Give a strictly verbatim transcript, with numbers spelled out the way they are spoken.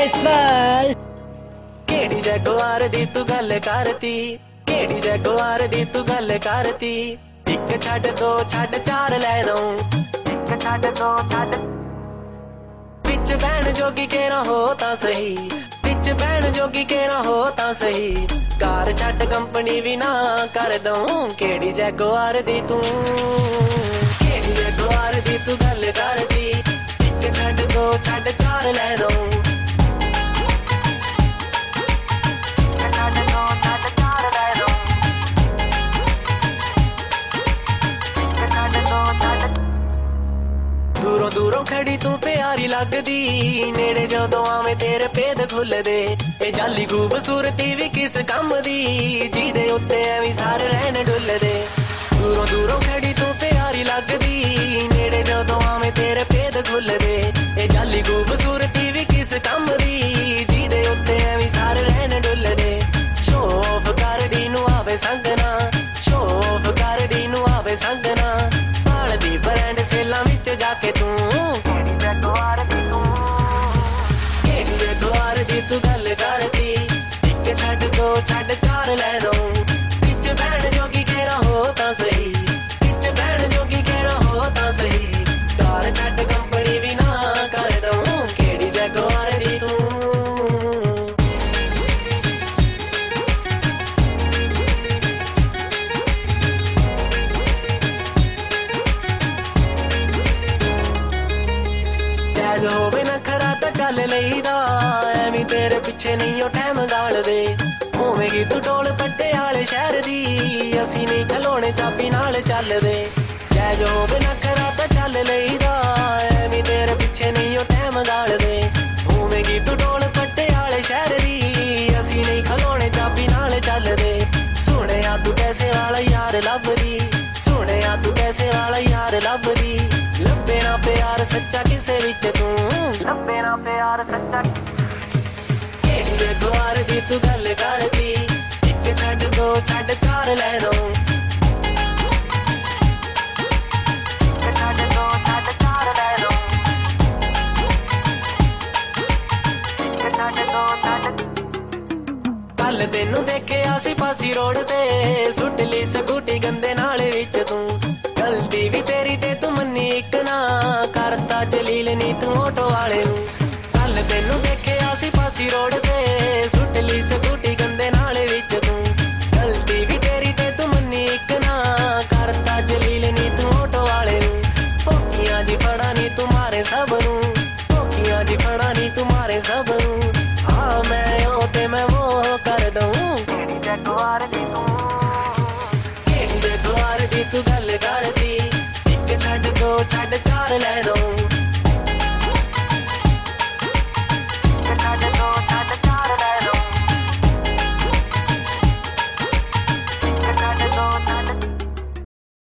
smile केड़ी जगवार दी तू गल करती केड़ी जगवार दी तू गल करती इक छड़ दो छड़ चार लै दूं इक छड़ दो छड़ विच बहन जोगी के ना हो तां सही विच बहन जोगी के ना हो तां सही कार छड़ कंपनी भी ना कर दूं केड़ी जगवार दी तू केड़ी जगवार दी तू गल करती इक छड़ दो छड़ चार लै दूं दूरों दूरों खड़ी तू प्यारी लगदी नेड़े जदों आवे तेरे पेद खुलदे ए जाली खूबसूरती भी किस कम दी जीदे उत्ते एवी सारे रहन डुलदे दूरों दूरों खड़ी तू प्यारी लगदी नेड़े जदों आवे तेरे पेद खुलदे ए जाली खूबसूरती भी किस कम दी जीदे उत्ते एवी सारे रहन डुलदे शोफ कर दी नू आवे संगना शोफ कर दी नू आवे संगना दी ब्रांड सेला विच जाके तू केड़ी जगवार दी तू केड़ी जगवार दी तू गल करती इक छड़ दो छड़ चार लै दूं विच बहन जोगी केरा हो तां सही विच बहन जोगी केरा हो तां सही कार छड़ कंपनी भी ना कर दूं केड़ी जगवार दी तू होवे नखरा तां चल लईदा एवी तेरे पिछे नहीं ओ टाइम गालदे होवेगी तू टोल पट्टे आले शहर दी असी नहीं खलोने चाबी नाल चलदे जैज होवे नखरा तां चल लईदा एवी तेरे पिछे नहीं ओ टाइम गालदे होवेगी तू टोल पट्टे आले शहर दी असी नहीं खलोने चाबी नाल चलदे सुनिया तू कैसे वाला यार लभदी सुनिया तू कैसे वाला यार लभदी लब्बे ना प्यार सच्चा किसे विच तू लब्बे ना प्यार सच्चा केड़ी जगवार दी तू गल करती इक छड़ दो छड़ चार लै दूं इक छड़ दो छड़ चार लै दूं इक छड़ दो छड़ कल तेनू देखे आसी पासी रोड ते सुट ली स्कूटी गंदे नाले विच तू गलती भी तेरी ते तू मन्नी इक ना करता जलील नी तू ऑटो वाले नू कल तेनू देखे आसी पासी रोड ते सुट ली स्कूटी गंदे नाले विच तू